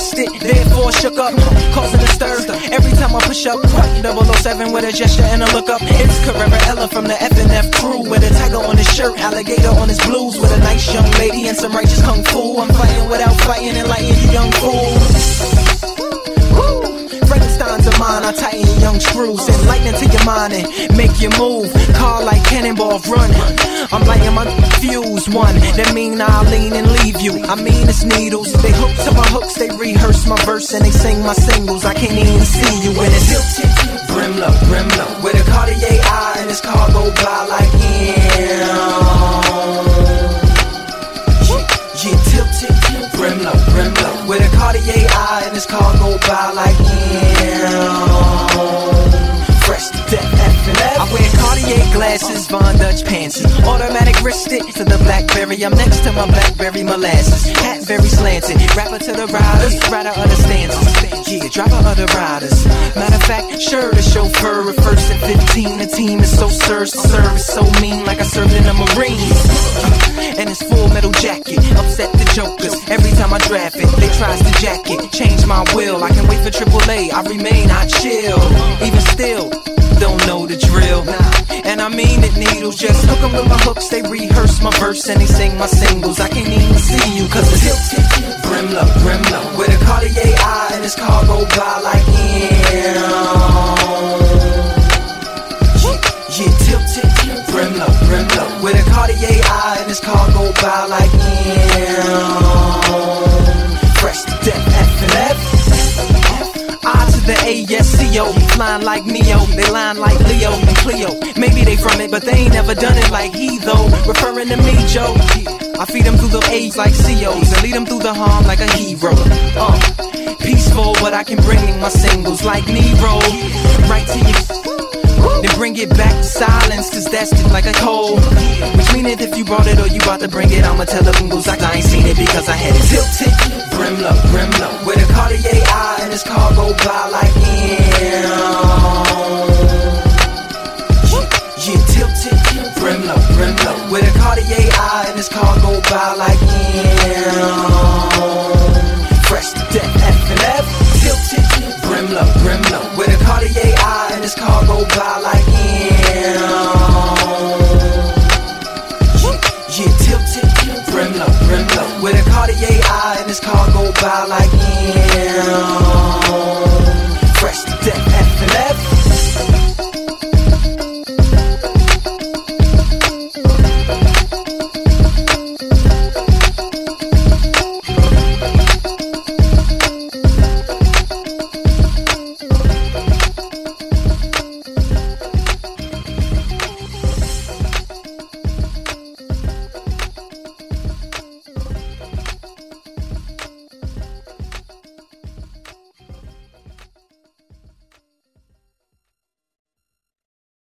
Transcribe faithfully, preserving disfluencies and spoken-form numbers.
rested, therefore shook up, causing a stir. Every time I push up, double oh seven with a gesture and a look up. It's Carrera Ella from the F N F crew, with a tiger on his shirt, alligator on his blues, with a nice young lady and some righteous kung fu. I'm fighting without fighting, enlightening you young fools. Frankenstein's of mine, I tighten your young screws, enlighten to your mind and make you move. Car like cannonball run, I'm lighting my fuse one. That mean I'll lean and leave you. I mean it's needles. They hook to my hooks, they rehearse my verse and they sing my singles. I can't even see you when it's tilted. Brimlow, Brimlow, with a Cartier eye and this car go by like yeah. Yeah, tilted. Brimlow, Brimlow, with a Cartier eye and this car go by like yeah. Fresh to death, F and F. I wear Cartier glasses, Von Dutch pants, automatic wrist stick to the Blackberry. I'm next to my Blackberry molasses, hat very slanted, rapper to the riders, rider understands. Yeah, driver of the riders. Matter of fact, sure the chauffeur at first at fifteen. The team is so served, service so mean, like I served in the Marines. And it's full metal jacket, upset the jokers. Every time I draft it, they tries to jack it, change my will. I can wait for triple A, I remain, I chill. Even still, don't know the drill. And I mean it, needles, just hook 'em with my hooks. They rehearse my verse and they sing my singles. I can't even see you cause it's tilted. Brimlow, Brimlow, with a Cartier eye and this car go by like yeah. Yeah, tilted. Brimlow, Brimlow, with a Cartier eye and this car go by like yeah. Fresh to death, F and F. I to the A S C O, flying like Neo, they line like Leo and Cleo. Maybe they from it, but they ain't never done it like he though. Referring to me, Joe. I feed them through the A's like C O's and lead them through the harm like a hero. Uh, peaceful, but I can bring in my singles like Nero. Right to you. Then bring it back to silence, cause that's just like a cold. Which mean that if you brought it or you about to bring it, I'ma tell the bingles like I ain't seen it because I had it tilted. Brimlow, Brimlow, with a Cartier eye and this car go by like yeah. Yeah, tilted. Brimlow, Brimlow, with a Cartier eye and this car go by like yeah.